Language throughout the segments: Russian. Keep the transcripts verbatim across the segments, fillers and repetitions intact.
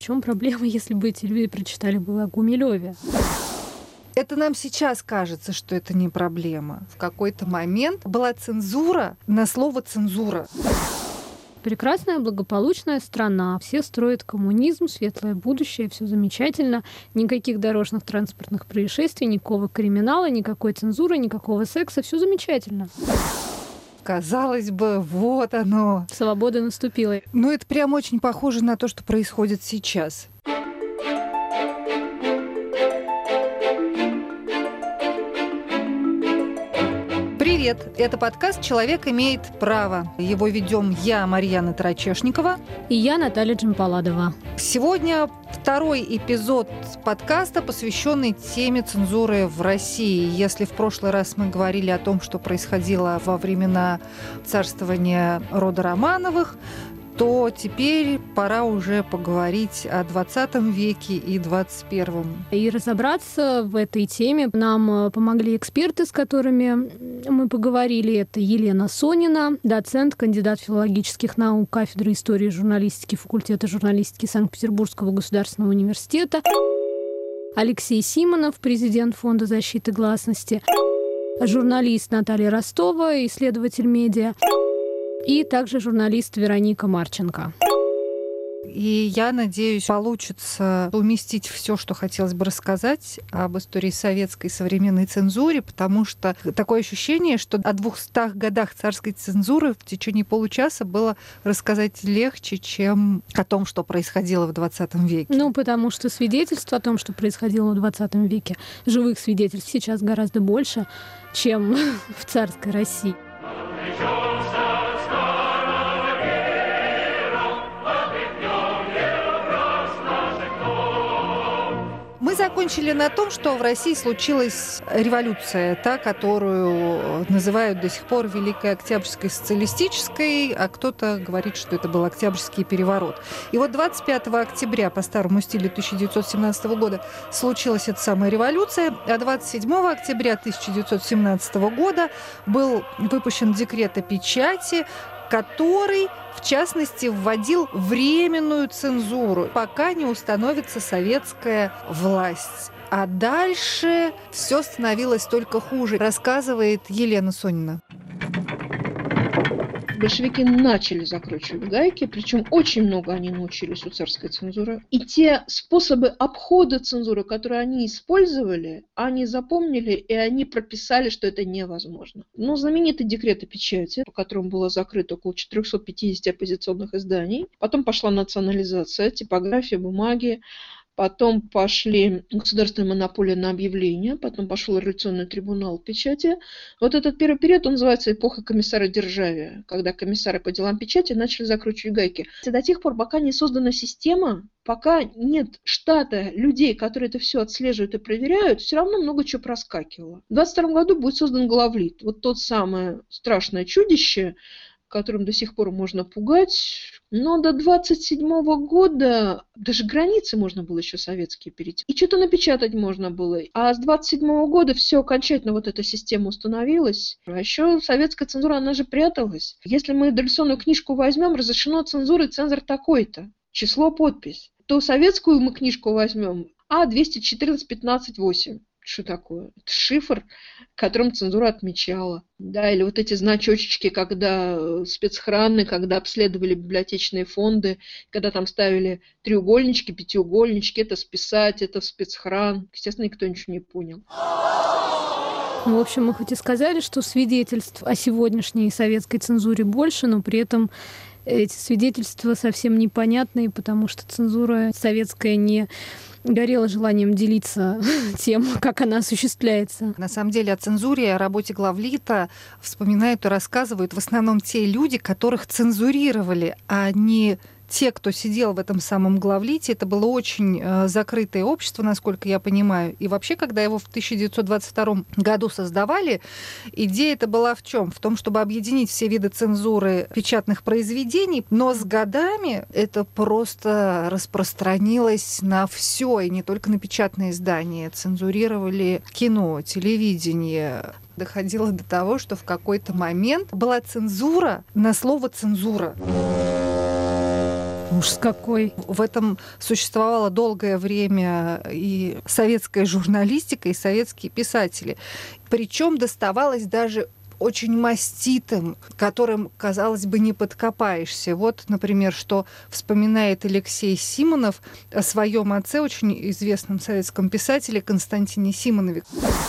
чем проблема, если бы эти люди прочитали бы о Гумилёве? Это нам сейчас кажется, что это не проблема. В какой-то момент была цензура на слово «цензура». Прекрасная, благополучная страна. Все строят коммунизм, светлое будущее, все замечательно. Никаких дорожных транспортных происшествий, никакого криминала, никакой цензуры, никакого секса. Все замечательно. Казалось бы, вот оно. Свобода наступила. Ну, это прям очень похоже на то, что происходит сейчас. Привет! Это подкаст «Человек имеет право». Его ведем я, Марьяна Тарачешникова. И я, Наталья Джампаладова. Сегодня второй эпизод подкаста, посвященный теме цензуры в России. Если в прошлый раз мы говорили о том, что происходило во времена царствования рода Романовых, то теперь пора уже поговорить о двадцатом веке и двадцать первом. И разобраться в этой теме нам помогли эксперты, с которыми мы поговорили. Это Елена Сонина, доцент, кандидат филологических наук, кафедры истории и журналистики факультета журналистики Санкт-Петербургского государственного университета, Алексей Симонов, президент Фонда защиты гласности, журналист Наталья Ростова, исследователь медиа, и также журналист Вероника Марченко. И я надеюсь, получится уместить все, что хотелось бы рассказать об истории советской современной цензуре, потому что такое ощущение, что о двухстах годах царской цензуры в течение получаса было рассказать легче, чем о том, что происходило в двадцатом веке. Ну, потому что свидетельств о том, что происходило в двадцатом веке, живых свидетельств сейчас гораздо больше, чем в царской России. Мы закончили на том, что в России случилась революция, та, которую называют до сих пор Великой Октябрьской социалистической, а кто-то говорит, что это был Октябрьский переворот. И вот двадцать пятого октября по старому стилю тысяча девятьсот семнадцатого года случилась эта самая революция, а двадцать седьмого октября тысяча девятьсот семнадцатого года был выпущен декрет о печати, который, в частности, вводил временную цензуру, пока не установится советская власть. А дальше все становилось только хуже, рассказывает Елена Сонина. Большевики начали закручивать гайки, причем очень много они научились у царской цензуры. И те способы обхода цензуры, которые они использовали, они запомнили, и они прописали, что это невозможно. Но знаменитый декрет о печати, по которому было закрыто около четыреста пятьдесят оппозиционных изданий, потом пошла национализация, типография, бумаги, потом пошли государственные монополии на объявления, потом пошел революционный трибунал печати. Вот этот первый период, он называется эпоха комиссара державия, когда комиссары по делам печати начали закручивать гайки. И до тех пор, пока не создана система, пока нет штата людей, которые это все отслеживают и проверяют, все равно много чего проскакивало. В двадцать втором году будет создан главлит. Вот тот самое страшное чудище, которым до сих пор можно пугать. Но до двадцать седьмого года даже границы можно было еще советские перейти. И что-то напечатать можно было. А с двадцать седьмого года все окончательно вот эта система установилась. А еще советская цензура, она же пряталась. Если мы дореволюционную книжку возьмем, разрешено цензурой цензор такой-то. Число, подпись. То советскую мы книжку возьмем, а двести четырнадцать пятнадцать восемь. Что такое? Это шифр, которым цензура отмечала. Да, или вот эти значочки, когда спецхраны, когда обследовали библиотечные фонды, когда там ставили треугольнички, пятиугольнички, это списать, это в спецхран. Естественно, никто ничего не понял. Ну, в общем, мы хоть и сказали, что свидетельств о сегодняшней советской цензуре больше, но при этом эти свидетельства совсем непонятные, потому что цензура советская не горела желанием делиться тем, как она осуществляется. На самом деле о цензуре, о работе главлита вспоминают и рассказывают в основном те люди, которых цензурировали, а не те, кто сидел в этом самом главлите. Это было очень э, закрытое общество, насколько я понимаю. И вообще, когда его в тысяча девятьсот двадцать втором году создавали, идея это была в чем? В том, чтобы объединить все виды цензуры печатных произведений, но с годами это просто распространилось на все, и не только на печатные издания. Цензурировали кино, телевидение. Доходило до того, что в какой-то момент была цензура на слово «цензура». Ужас какой. В этом существовало долгое время и советская журналистика, и советские писатели. Причем доставалось даже очень маститым, которым, казалось бы, не подкопаешься. Вот, например, что вспоминает Алексей Симонов о своем отце, очень известном советском писателе Константине Симонове.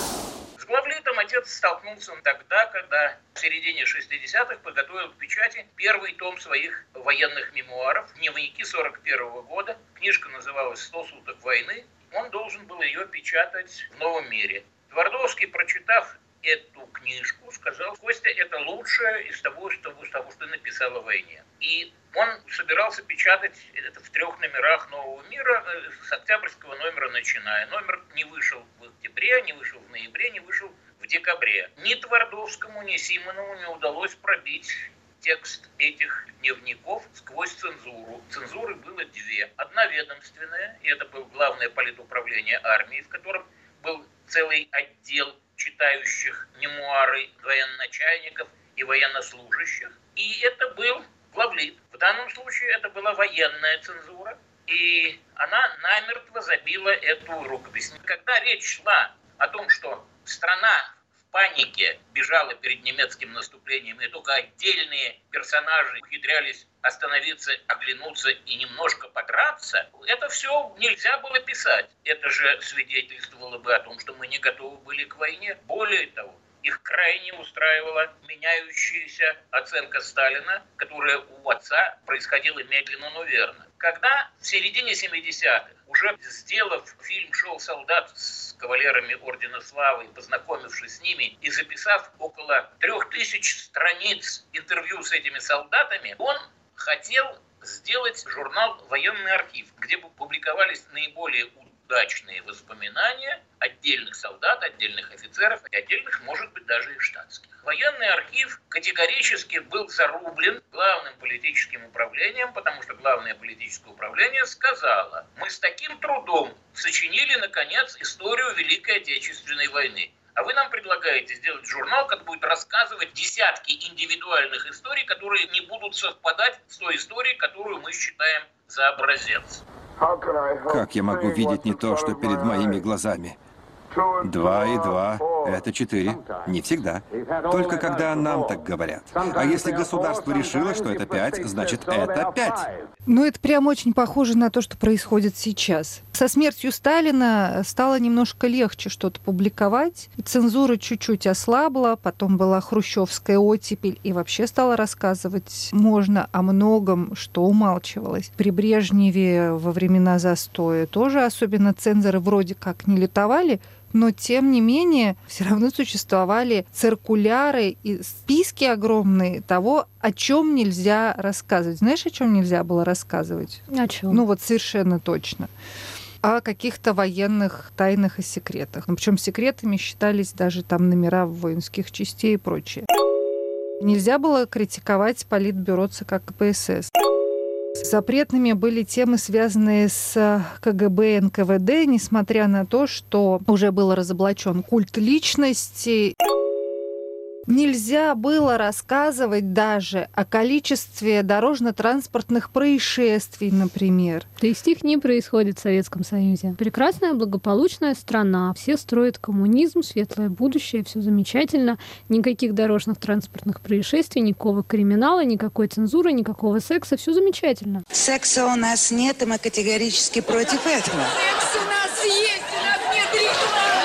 С главлитом отец столкнулся тогда, когда в середине шестидесятых подготовил к печати первый том своих военных мемуаров, дневники сорок первого года. Книжка называлась «Сто суток войны». Он должен был ее печатать в «Новом мире». Твардовский, прочитав эту книжку, сказал: «Костя, это лучшее из того, что, из того, что ты написал о войне». И он собирался печатать это в трех номерах «Нового мира», с октябрьского номера начиная. Номер не вышел в октябре, не вышел в ноябре, не вышел в декабре. Ни Твардовскому, ни Симонову не удалось пробить текст этих дневников сквозь цензуру. Цензуры было две. Одна ведомственная, и это было главное политуправление армии, в котором был целый отдел читающих мемуары военачальников и военнослужащих. И это был главлит. В данном случае это была военная цензура, и она намертво забила эту рукопись. Когда речь шла о том, что страна в панике бежала перед немецким наступлением, и только отдельные персонажи ухитрялись остановиться, оглянуться и немножко подраться, это все нельзя было писать. Это же свидетельствовало бы о том, что мы не готовы были к войне. Более того, их крайне устраивала меняющаяся оценка Сталина, которая у отца происходила медленно, но верно. Когда в середине семидесятых, уже сделав фильм «Шел солдат» с кавалерами Ордена Славы, познакомившись с ними и записав около трех тысяч страниц интервью с этими солдатами, он хотел сделать журнал «Военный архив», где бы публиковались наиболее удачные воспоминания отдельных солдат, отдельных офицеров, и отдельных, может быть, даже и штатских. Военный архив категорически был зарублен главным политическим управлением, потому что главное политическое управление сказало: мы с таким трудом сочинили, наконец, историю Великой Отечественной войны. А вы нам предлагаете сделать журнал, который будет рассказывать десятки индивидуальных историй, которые не будут совпадать с той историей, которую мы считаем за образец. Как я могу видеть не то, что перед моими глазами? Два и два – это четыре. Не всегда. Только когда нам так говорят. А если государство решило, что это пять, значит, это пять. Ну, это прям очень похоже на то, что происходит сейчас. Со смертью Сталина стало немножко легче что-то публиковать. Цензура чуть-чуть ослабла, потом была хрущевская оттепель, и вообще стало рассказывать можно о многом, что умалчивалось. При Брежневе во времена застоя тоже особенно цензоры вроде как не лютовали, но, тем не менее, все равно существовали циркуляры и списки огромные того, о чем нельзя рассказывать. Знаешь, о чем нельзя было рассказывать? О чем? Ну вот совершенно точно. О каких-то военных тайнах и секретах. Ну, причем секретами считались даже там номера воинских частей и прочее. Нельзя было критиковать политбюро ЦК КПСС. Запретными были темы, связанные с КГБ и эн ка вэ дэ, несмотря на то, что уже был разоблачен культ личности. Нельзя было рассказывать даже о количестве дорожно-транспортных происшествий, например. То есть их не происходит в Советском Союзе. Прекрасная, благополучная страна. Все строят коммунизм, светлое будущее, все замечательно. Никаких дорожных транспортных происшествий, никакого криминала, никакой цензуры, никакого секса. Все замечательно. Секса у нас нет, и мы категорически против этого. Секс у нас есть, у нас нет рекламы.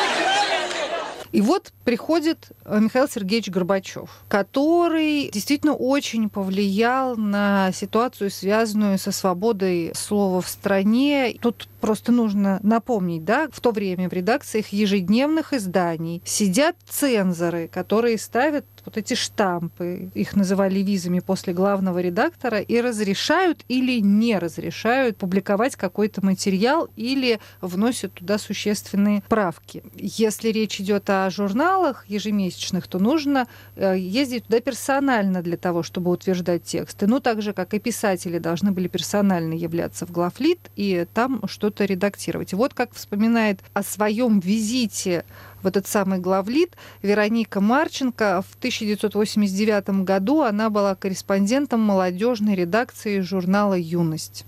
И вот приходит Михаил Сергеевич Горбачев, который действительно очень повлиял на ситуацию, связанную со свободой слова в стране. Тут просто нужно напомнить, да, в то время в редакциях ежедневных изданий сидят цензоры, которые ставят вот эти штампы, их называли визами после главного редактора, и разрешают или не разрешают публиковать какой-то материал или вносят туда существенные правки. Если речь идет о журналах ежемесячных, то нужно ездить туда персонально для того, чтобы утверждать тексты. Ну, так же, как и писатели должны были персонально являться в главлит и там что-то редактировать. И вот как вспоминает о своем визите вот этот самый главлит Вероника Марченко. В тысяча девятьсот восемьдесят девятом году она была корреспондентом молодежной редакции журнала «Юность».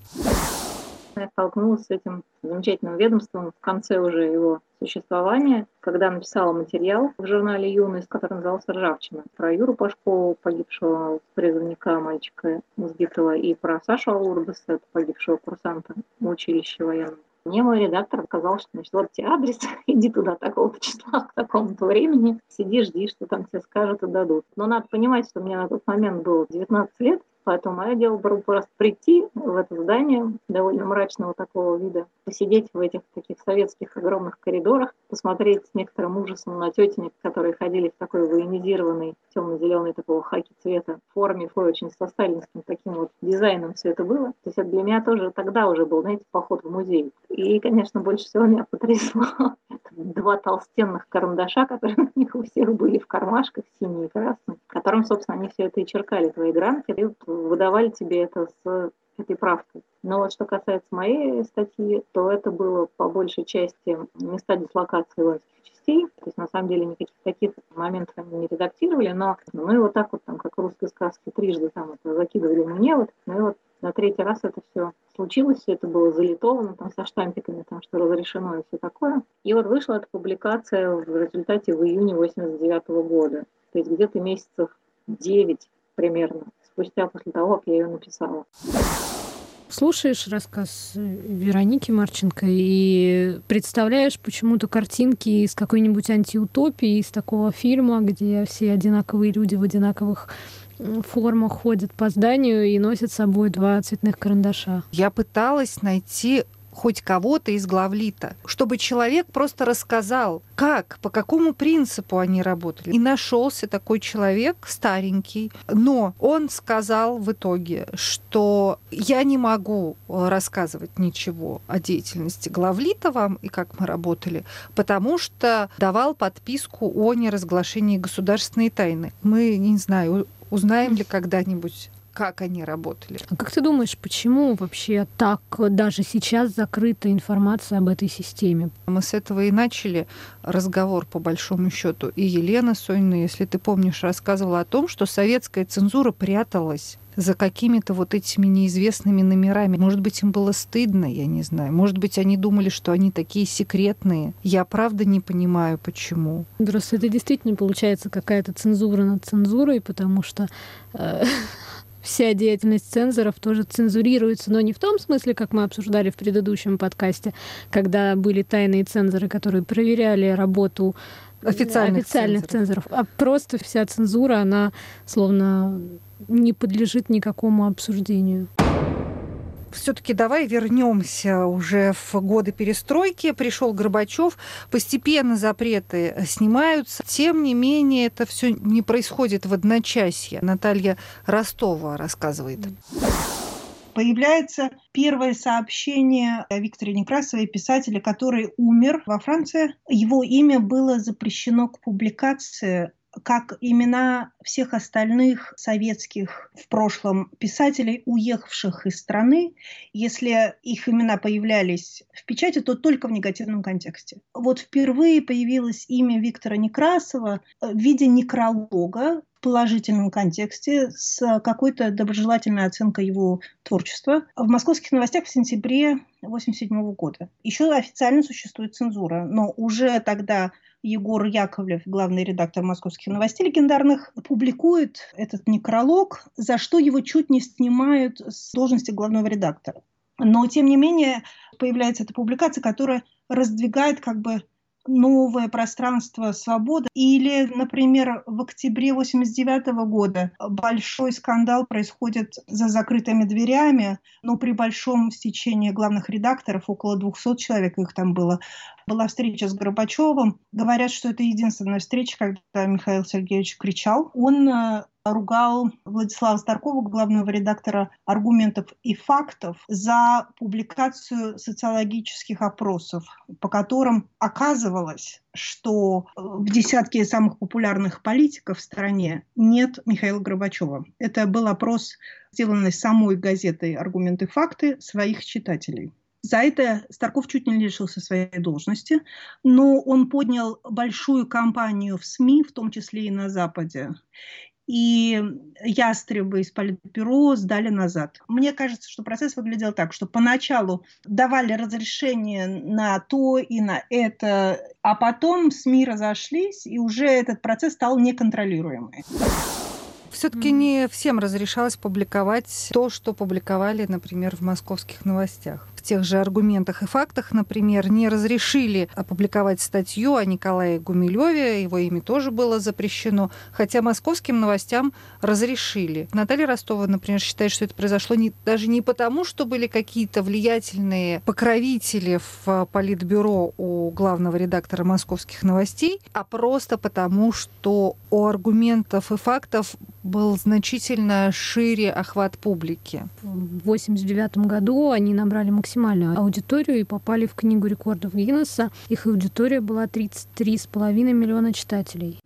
Я столкнулась с этим замечательным ведомством в конце уже его существования, когда написала материал в журнале «Юность», который назывался «Ржавчина», про Юру Пашкову, погибшего призывника, мальчика избитого, и про Сашу Алурбаса, погибшего курсанта в училище военном. Мне мой редактор сказал, что, значит, вот тебе адрес, иди туда такого-то числа, к такому-то времени, сиди, жди, что там тебе скажут и дадут. Но надо понимать, что мне на тот момент было девятнадцать лет, поэтому мое дело было просто прийти в это здание довольно мрачного такого вида, посидеть в этих таких советских огромных коридорах, посмотреть с некоторым ужасом на тетенек, которые ходили в такой военизированной темно-зеленой такого хаки цвета форме, очень со сталинским таким вот дизайном все это было. То есть это для меня тоже тогда уже был, знаете, поход в музей. И, конечно, больше всего меня потрясло два толстенных карандаша, которые у них у всех были в кармашках, синие и красные, которым, собственно, они все это и черкали, твои гранки, и выдавали тебе это с этой правкой. Но вот что касается моей статьи, то это было по большей части места дислокации воинских частей. То есть, на самом деле, никаких таких моментов они не редактировали, но мы вот так вот, там, как в русской сказке, трижды там это закидывали мне, вот, ну и вот на третий раз это все случилось, все это было залитовано там, со штампиками, там, что разрешено и все такое. И вот вышла эта публикация в результате в июне восемьдесят девятого года. То есть где-то месяцев девять примерно спустя после того, как я ее написала. Слушаешь рассказ Вероники Марченко и представляешь почему-то картинки из какой-нибудь антиутопии, из такого фильма, где все одинаковые люди в одинаковых формах ходят по зданию и носят с собой два цветных карандаша. Я пыталась найти хоть кого-то из главлита, чтобы человек просто рассказал, как, по какому принципу они работали. И нашелся такой человек, старенький, но он сказал в итоге, что я не могу рассказывать ничего о деятельности главлита вам и как мы работали, потому что давал подписку о неразглашении государственной тайны. Мы, не знаю, узнаем ли когда-нибудь, как они работали. А как ты думаешь, почему вообще так даже сейчас закрыта информация об этой системе? Мы с этого и начали разговор, по большому счету. И Елена Сонина, если ты помнишь, рассказывала о том, что советская цензура пряталась за какими-то вот этими неизвестными номерами. Может быть, им было стыдно, я не знаю. Может быть, они думали, что они такие секретные. Я правда не понимаю, почему. Просто это действительно получается какая-то цензура над цензурой, потому что э, вся деятельность цензоров тоже цензурируется, но не в том смысле, как мы обсуждали в предыдущем подкасте, когда были тайные цензоры, которые проверяли работу официальных, официальных цензоров. цензоров, а просто вся цензура, она словно не подлежит никакому обсуждению. Все-таки давай вернемся уже в годы перестройки. Пришел Горбачев, постепенно запреты снимаются. Тем не менее, это все не происходит в одночасье. Наталья Ростова рассказывает. Появляется первое сообщение о Викторе Некрасове, писателе, который умер во Франции. Его имя было запрещено к публикации, как имена всех остальных советских в прошлом писателей, уехавших из страны. Если их имена появлялись в печати, то только в негативном контексте. Вот впервые появилось имя Виктора Некрасова в виде некролога, в положительном контексте, с какой-то доброжелательной оценкой его творчества в «Московских новостях» в сентябре восемьдесят седьмого года. Еще официально существует цензура, но уже тогда Егор Яковлев, главный редактор «Московских новостей» легендарных, публикует этот некролог, за что его чуть не снимают с должности главного редактора. Но, тем не менее, появляется эта публикация, которая раздвигает как бы новое пространство свободы. Или, например, в октябре восемьдесят девятого года большой скандал происходит за закрытыми дверями, но при большом стечении главных редакторов, около двухсот человек их там было, была встреча с Горбачевым. Говорят, что это единственная встреча, когда Михаил Сергеевич кричал. Он ругал Владислава Старкова, главного редактора «Аргументов и фактов», за публикацию социологических опросов, по которым оказывалось, что в десятке самых популярных политиков в стране нет Михаила Горбачева. Это был опрос, сделанный самой газетой «Аргументы и факты» своих читателей. За это Старков чуть не лишился своей должности, но он поднял большую кампанию в СМИ, в том числе и на Западе. И ястребы из Политбюро сдали назад. Мне кажется, что процесс выглядел так, что поначалу давали разрешение на то и на это, а потом СМИ разошлись, и уже этот процесс стал неконтролируемый. Все-таки не всем разрешалось публиковать то, что публиковали, например, в «Московских новостях». В тех же «Аргументах и фактах», например, не разрешили опубликовать статью о Николае Гумилеве, его имя тоже было запрещено, хотя «Московским новостям» разрешили. Наталья Ростова, например, считает, что это произошло не, даже не потому, что были какие-то влиятельные покровители в Политбюро у главного редактора «Московских новостей», а просто потому, что у «Аргументов и фактов» был значительно шире охват публики. В восемьдесят девятом году они набрали максимальную аудиторию и попали в Книгу рекордов Гиннесса. Их аудитория была тридцать три с половиной миллиона читателей.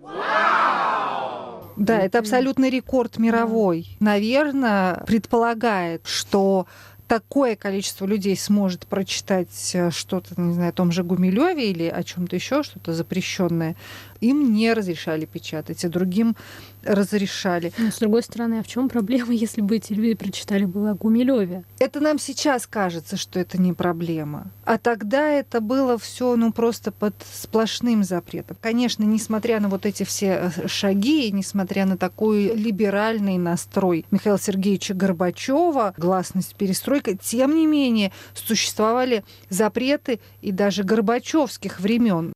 Да, это абсолютный рекорд мировой. Наверное, предполагает, что такое количество людей сможет прочитать что-то, не знаю, о том же Гумилеве или о чем-то еще, что-то запрещенное, им не разрешали печатать, а другим разрешали. Но, с другой стороны, а в чем проблема, если бы эти люди прочитали было о Гумилеве? Это нам сейчас кажется, что это не проблема. А тогда это было все, ну, просто под сплошным запретом. Конечно, несмотря на вот эти все шаги, и несмотря на такой либеральный настрой Михаила Сергеевича Горбачева, гласность, перестройка, тем не менее существовали запреты и даже горбачевских времен.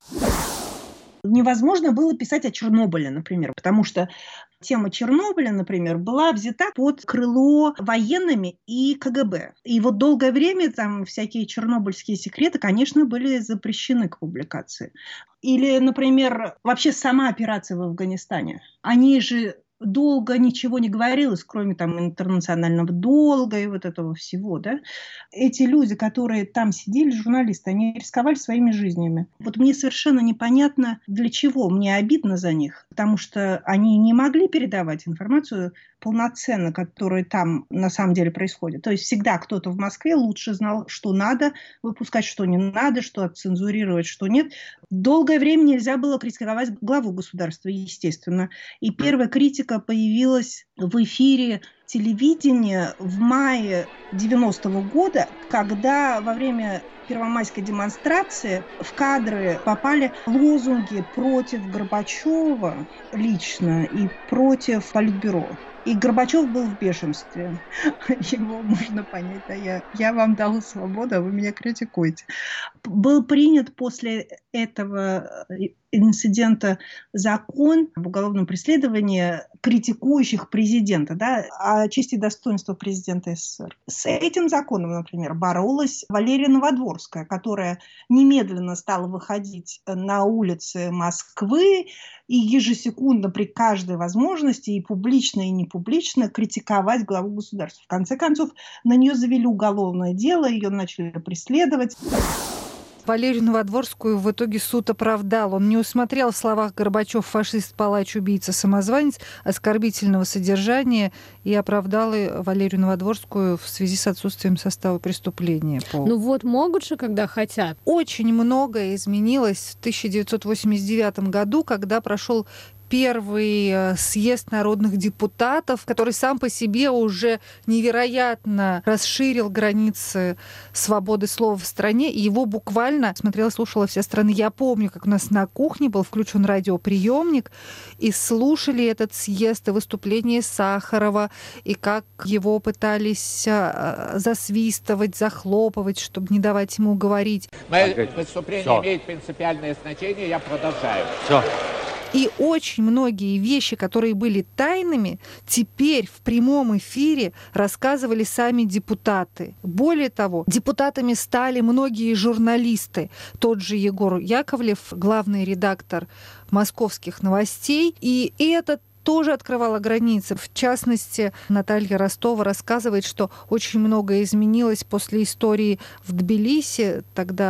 Невозможно было писать о Чернобыле, например, потому что тема Чернобыля, например, была взята под крыло военными и КГБ. И вот долгое время там всякие чернобыльские секреты, конечно, были запрещены к публикации. Или, например, вообще сама операция в Афганистане. Они же долго ничего не говорилось, кроме там интернационального долга и вот этого всего, да. Эти люди, которые там сидели, журналисты, они рисковали своими жизнями. Вот мне совершенно непонятно, для чего. Мне обидно за них, потому что они не могли передавать информацию полноценно, которая там на самом деле происходит. То есть всегда кто-то в Москве лучше знал, что надо выпускать, что не надо, что отцензурировать, что нет. Долгое время нельзя было критиковать главу государства, естественно. И первая критика появилась в эфире телевидения в мае девяностого года, когда во время первомайской демонстрации в кадры попали лозунги против Горбачева лично и против Политбюро. И Горбачев был в бешенстве. Его можно понять. Да, я, я вам дала свободу, а вы меня критикуете. Был принят после этого инцидента закон об уголовном преследовании критикующих президента, да, о чести и достоинстве президента СССР. С этим законом, например, боролась Валерия Новодворская, которая немедленно стала выходить на улицы Москвы и ежесекундно при каждой возможности и публично, и непублично критиковать главу государства. В конце концов, на нее завели уголовное дело, ее начали преследовать. Валерию Новодворскую в итоге суд оправдал. Он не усмотрел в словах «Горбачев, фашист, палач, убийца, самозванец» оскорбительного содержания и оправдал Валерию Новодворскую в связи с отсутствием состава преступления. Ну вот могут же, когда хотят. Очень многое изменилось в тысяча девятьсот восемьдесят девятом году, когда прошел первый съезд народных депутатов, который сам по себе уже невероятно расширил границы свободы слова в стране, и его буквально смотрела, слушала вся страна. Я помню, как у нас на кухне был включен радиоприемник, и слушали этот съезд и выступление Сахарова, и как его пытались засвистывать, захлопывать, чтобы не давать ему говорить. Мое выступление Всё. имеет принципиальное значение, я продолжаю. Все. И очень многие вещи, которые были тайными, теперь в прямом эфире рассказывали сами депутаты. Более того, депутатами стали многие журналисты. Тот же Егор Яковлев, главный редактор «Московских новостей». И это тоже открывала границы. В частности, Наталья Ростова рассказывает, что очень многое изменилось после истории в Тбилиси. Тогда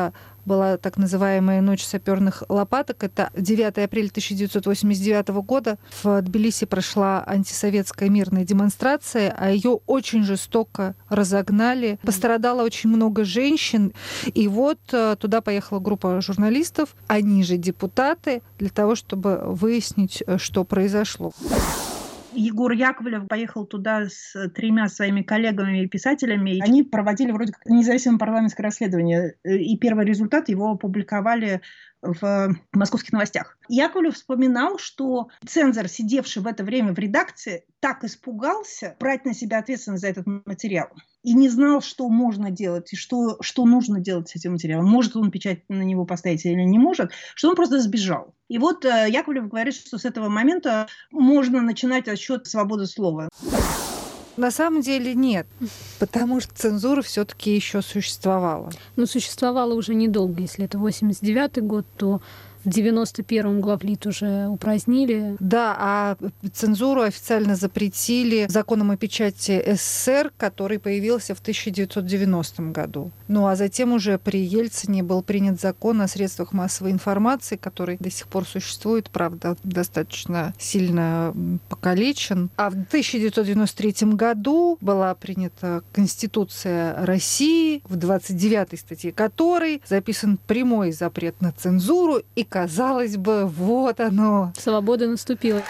была так называемая «Ночь саперных лопаток». Это девятого апреля тысяча девятьсот восемьдесят девятого года. В Тбилиси прошла антисоветская мирная демонстрация, а ее очень жестоко разогнали. Пострадало очень много женщин. И вот туда поехала группа журналистов, они же депутаты, для того, чтобы выяснить, что произошло. Егор Яковлев поехал туда с тремя своими коллегами и писателями. Они проводили вроде как независимое парламентское расследование. И первый результат его опубликовали в «Московских новостях». Яковлев вспоминал, что цензор, сидевший в это время в редакции, так испугался брать на себя ответственность за этот материал. И не знал, что можно делать и что, что нужно делать с этим материалом. Может он печать на него поставить или не может, что он просто сбежал. И вот Яковлев говорит, что с этого момента можно начинать отсчет свободы слова. На самом деле нет, потому что цензура все-таки еще существовала. Ну, существовала уже недолго. Если это восемьдесят девятый год, то в девяносто первом главлит уже упразднили. Да, а цензуру официально запретили законом о печати СССР, который появился в тысяча девятьсот девяностом году. Ну а затем уже при Ельцине был принят закон о средствах массовой информации, который до сих пор существует, правда, достаточно сильно покалечен. А в тысяча девятьсот девяносто третьем году была принята Конституция России, в двадцать девятой статье которой записан прямой запрет на цензуру, и казалось бы, вот оно. Свобода наступила.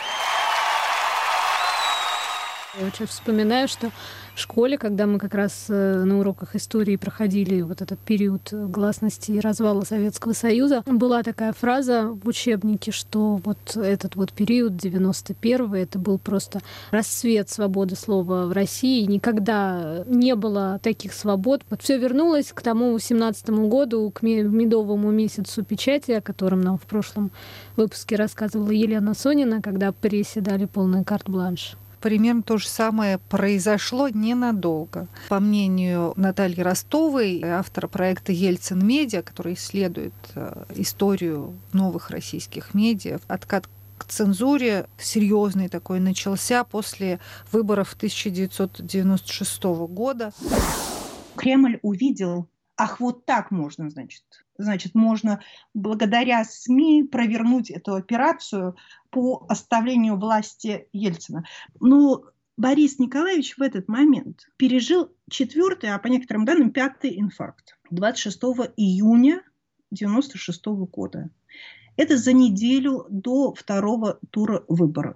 Я вот сейчас вспоминаю, что в школе, когда мы как раз на уроках истории проходили вот этот период гласности и развала Советского Союза, была такая фраза в учебнике, что вот этот вот период, девяносто первый, это был просто расцвет свободы слова в России. Никогда не было таких свобод. Вот все вернулось к тому семнадцатому году, к медовому месяцу печати, о котором нам в прошлом выпуске рассказывала Елена Сонина, когда прессе дали полный карт-бланш. Примерно то же самое произошло ненадолго. По мнению Натальи Ростовой, автора проекта «Ельцин Медиа», который исследует историю новых российских медиа, откат к цензуре серьезный такой начался после выборов тысяча девятьсот девяносто шестого года. Кремль увидел, ах, вот так можно, значит. Значит, можно благодаря СМИ провернуть эту операцию по оставлению власти Ельцина. Но Борис Николаевич в этот момент пережил четвертый, а по некоторым данным пятый инфаркт двадцать шестого июня девяносто шестого года. Это за неделю до второго тура выборов.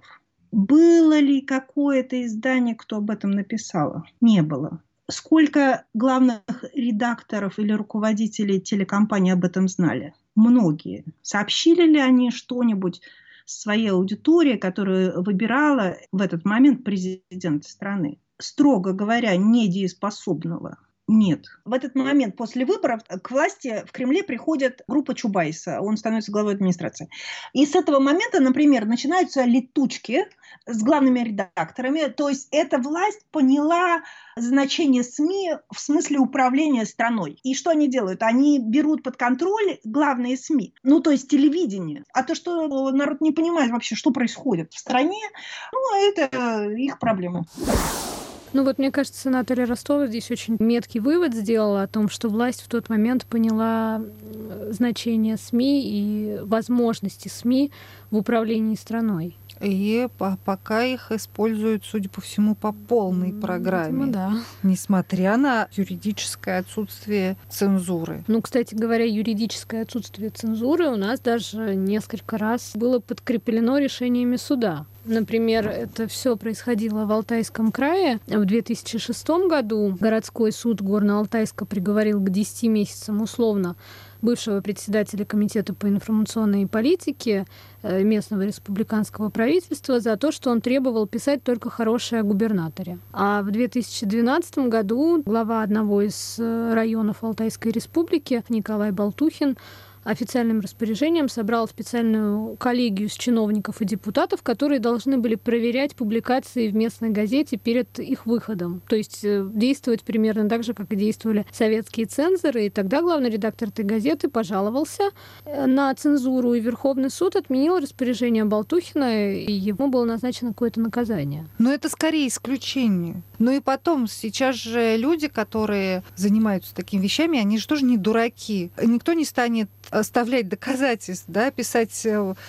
Было ли какое-то издание, кто об этом написало? Не было. Сколько главных редакторов или руководителей телекомпаний об этом знали? Многие. Сообщили ли они что-нибудь своей аудитории, которую выбирала в этот момент президент страны? Строго говоря, недееспособного. Нет. В этот момент после выборов к власти в Кремле приходит группа Чубайса. Он становится главой администрации. И с этого момента, например, начинаются летучки с главными редакторами. То есть эта власть поняла значение СМИ в смысле управления страной. И что они делают? Они берут под контроль главные СМИ. Ну, то есть телевидение. А то, что народ не понимает вообще, что происходит в стране, ну, это их проблемы. Ну вот, мне кажется, Наталья Ростова здесь очень меткий вывод сделала о том, что власть в тот момент поняла значение СМИ и возможности СМИ в управлении страной. И пока их используют, судя по всему, по полной программе. Видимо, да. Несмотря на юридическое отсутствие цензуры. Ну, кстати говоря, юридическое отсутствие цензуры у нас даже несколько раз было подкреплено решениями суда. Например, это все происходило в Алтайском крае. В две тысячи шестом году городской суд Горно-Алтайска приговорил к десяти месяцам условно бывшего председателя комитета по информационной политике местного республиканского правительства за то, что он требовал писать только хорошее о губернаторе. А в две тысячи двенадцатом году глава одного из районов Алтайской республики Николай Болтухин официальным распоряжением собрал специальную коллегию с чиновников и депутатов, которые должны были проверять публикации в местной газете перед их выходом. То есть действовать примерно так же, как и действовали советские цензоры. И тогда главный редактор этой газеты пожаловался на цензуру, и Верховный суд отменил распоряжение Болтухина, и ему было назначено какое-то наказание. Но это скорее исключение. Ну и потом, сейчас же люди, которые занимаются такими вещами, они же тоже не дураки. Никто не станет оставлять доказательств, да, писать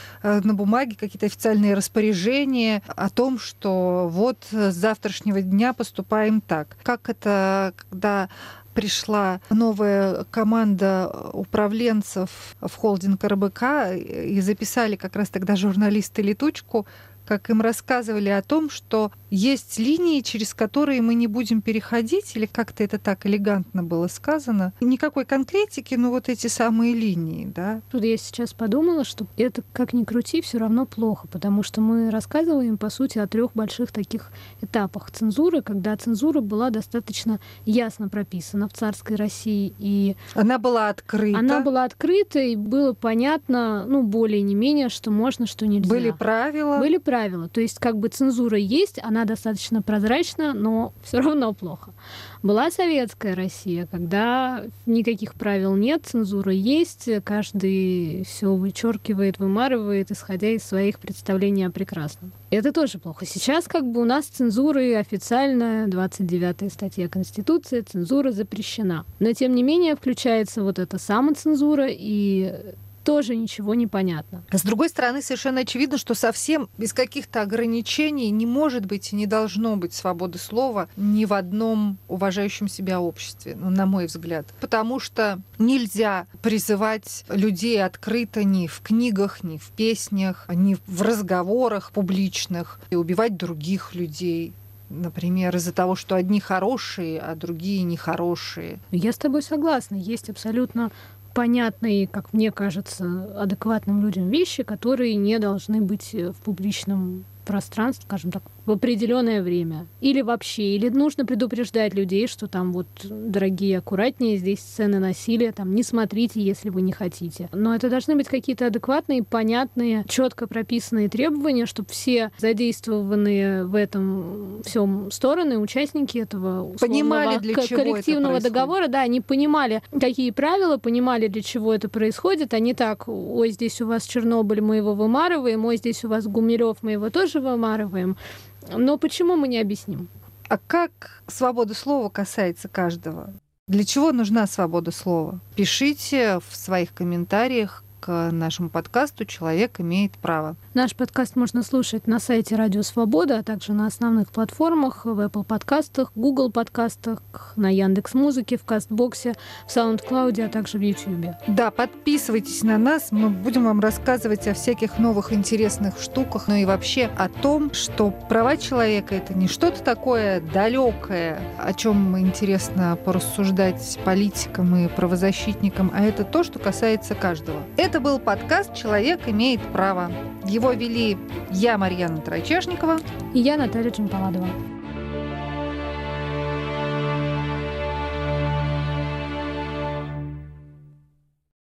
на бумаге какие-то официальные распоряжения о том, что вот с завтрашнего дня поступаем так. Как это, когда пришла новая команда управленцев в холдинг эр бэ ка и записали как раз тогда журналисты летучку, как им рассказывали о том, что есть линии, через которые мы не будем переходить, или как-то это так элегантно было сказано. Никакой конкретики, но вот эти самые линии, да. Тут я сейчас подумала, что это, как ни крути, все равно плохо, потому что мы рассказываем, по сути, о трех больших таких этапах цензуры, когда цензура была достаточно ясно прописана в царской России. И она была открыта. Она была открыта, и было понятно, ну, более не менее, что можно, что нельзя. Были правила. Были правила. То есть как бы цензура есть, она достаточно прозрачна, но все равно плохо. Была советская Россия, когда никаких правил нет, цензура есть, каждый все вычеркивает, вымарывает, исходя из своих представлений о прекрасном. Это тоже плохо. Сейчас как бы у нас цензура официальная, двадцать девятая статья Конституции, цензура запрещена. Но тем не менее включается вот эта самоцензура, и тоже ничего не понятно. С другой стороны, совершенно очевидно, что совсем без каких-то ограничений не может быть и не должно быть свободы слова ни в одном уважающем себя обществе, ну, на мой взгляд. Потому что нельзя призывать людей открыто ни в книгах, ни в песнях, ни в разговорах публичных и убивать других людей. Например, из-за того, что одни хорошие, а другие нехорошие. Я с тобой согласна. Есть абсолютно понятные, как мне кажется, адекватным людям вещи, которые не должны быть в публичном пространстве, скажем так, в определенное время. Или вообще, или нужно предупреждать людей, что там вот, дорогие, аккуратнее, здесь сцены насилия, там не смотрите, если вы не хотите. Но это должны быть какие-то адекватные, понятные, четко прописанные требования, чтобы все задействованные в этом всем стороны, участники этого понимали, для чего коллективного это договора, да, они понимали, какие правила, понимали, для чего это происходит, а не так: ой, здесь у вас Чернобыль, мы его вымарываем, ой, здесь у вас Гумилев, мы его тоже вымарываем. Но почему мы не объясним? А как свобода слова касается каждого? Для чего нужна свобода слова? Пишите в своих комментариях к нашему подкасту «Человек имеет право». Наш подкаст можно слушать на сайте Радио Свобода, а также на основных платформах, в Apple подкастах, Google подкастах, на Яндекс.Музыке, в Кастбоксе, в SoundCloud, а также в YouTube. Да, подписывайтесь на нас, мы будем вам рассказывать о всяких новых интересных штуках, ну и вообще о том, что права человека — это не что-то такое далекое, о чем интересно порассуждать политикам и правозащитникам, а это то, что касается каждого. Это был подкаст «Человек имеет право». Его вели я, Марьяна Тройчешникова, и я, Наталья Джампаладова.